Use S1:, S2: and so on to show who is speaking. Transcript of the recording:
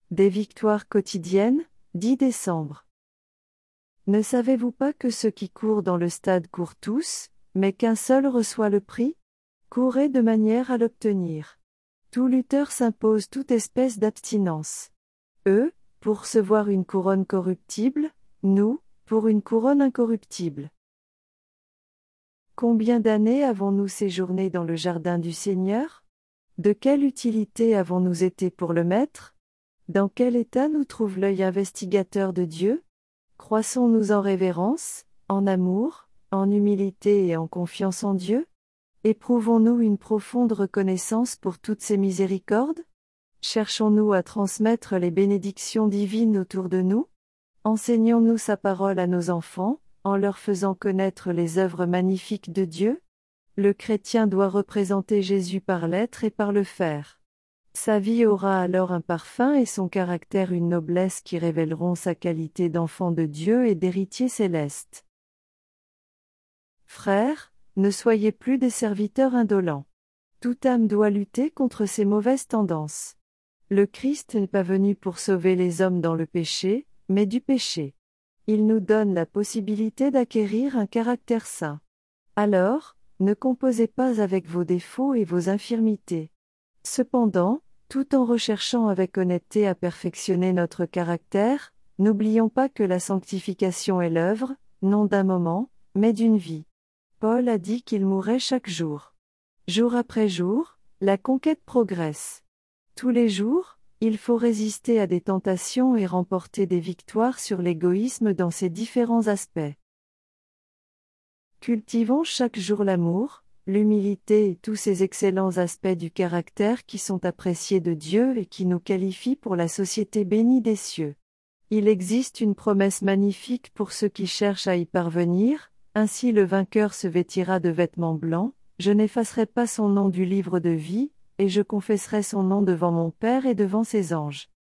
S1: Des victoires quotidiennes, 10 décembre. Ne savez-vous pas que ceux qui courent dans le stade courent tous, mais qu'un seul reçoit le prix? Courez de manière à l'obtenir. Tout lutteur s'impose toute espèce d'abstinence. Eux, pour recevoir une couronne corruptible, nous, pour une couronne incorruptible. Combien d'années avons-nous séjourné dans le jardin du Seigneur? De quelle utilité avons-nous été pour le Maître? Dans quel état nous trouve l'œil investigateur de Dieu? Croissons-nous en révérence, en amour, en humilité et en confiance en Dieu? Éprouvons-nous une profonde reconnaissance pour toutes ses miséricordes? Cherchons-nous à transmettre les bénédictions divines autour de nous? Enseignons-nous sa parole à nos enfants, en leur faisant connaître les œuvres magnifiques de Dieu? Le chrétien doit représenter Jésus par l'être et par le faire. Sa vie aura alors un parfum et son caractère une noblesse qui révéleront sa qualité d'enfant de Dieu et d'héritier céleste. Frères, ne soyez plus des serviteurs indolents. Toute âme doit lutter contre ces mauvaises tendances. Le Christ n'est pas venu pour sauver les hommes dans le péché, mais du péché. Il nous donne la possibilité d'acquérir un caractère saint. Alors, ne composez pas avec vos défauts et vos infirmités. Cependant, tout en recherchant avec honnêteté à perfectionner notre caractère, n'oublions pas que la sanctification est l'œuvre, non d'un moment, mais d'une vie. Paul a dit qu'il mourrait chaque jour. Jour après jour, la conquête progresse. Tous les jours, il faut résister à des tentations et remporter des victoires sur l'égoïsme dans ses différents aspects. Cultivons chaque jour l'amour, l'humilité et tous ces excellents aspects du caractère qui sont appréciés de Dieu et qui nous qualifient pour la société bénie des cieux. Il existe une promesse magnifique pour ceux qui cherchent à y parvenir, ainsi le vainqueur se vêtira de vêtements blancs, je n'effacerai pas son nom du livre de vie, et je confesserai son nom devant mon Père et devant ses anges.